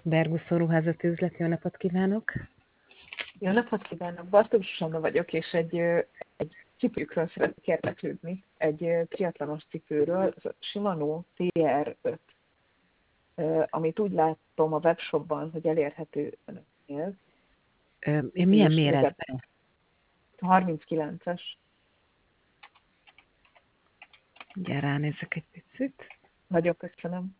Berguszó ruházati üzlet, jó napot kívánok! Jó napot kívánok! Bartók Zsuzsanna vagyok, és egy cipőkről szeretnék érdeklődni. Egy triatlonos cipőről, az a Shimano TR5, amit úgy látom a webshopban, hogy elérhető önöknél. Milyen méretben? 39-es. Ugye ránézek egy picit. Nagyon köszönöm.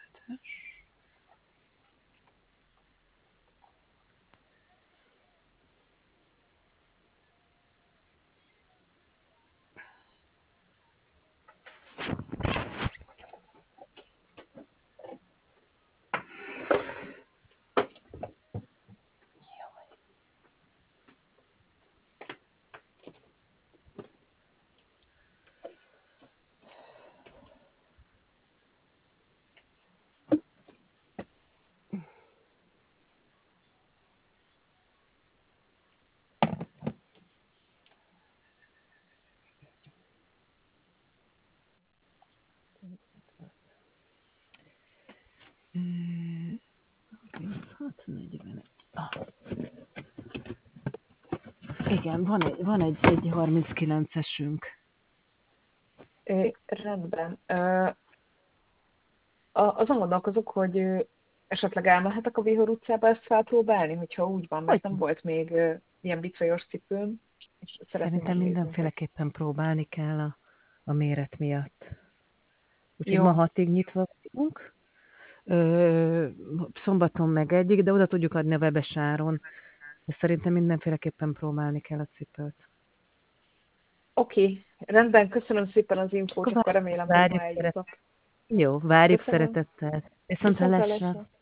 Igen, van egy 39-esünk. Rendben. Azon gondolkozok, hogy esetleg elmehetek a Vihor utcába ezt felpróbálni, hogyha úgy van, mert nem volt még ilyen bicajos cipőm. És Szerintem mindenféleképpen próbálni kell a méret miatt. Úgyhogy ma 6-ig nyitva vagyunk. Szombaton meg 1-ig, de oda tudjuk adni a webes áron. De szerintem mindenféleképpen próbálni kell a cipőt. Oké, rendben, köszönöm szépen az infót, akkor remélem, hogy ma eljutok. Jó, várjuk szeretettel. Viszontlátásra.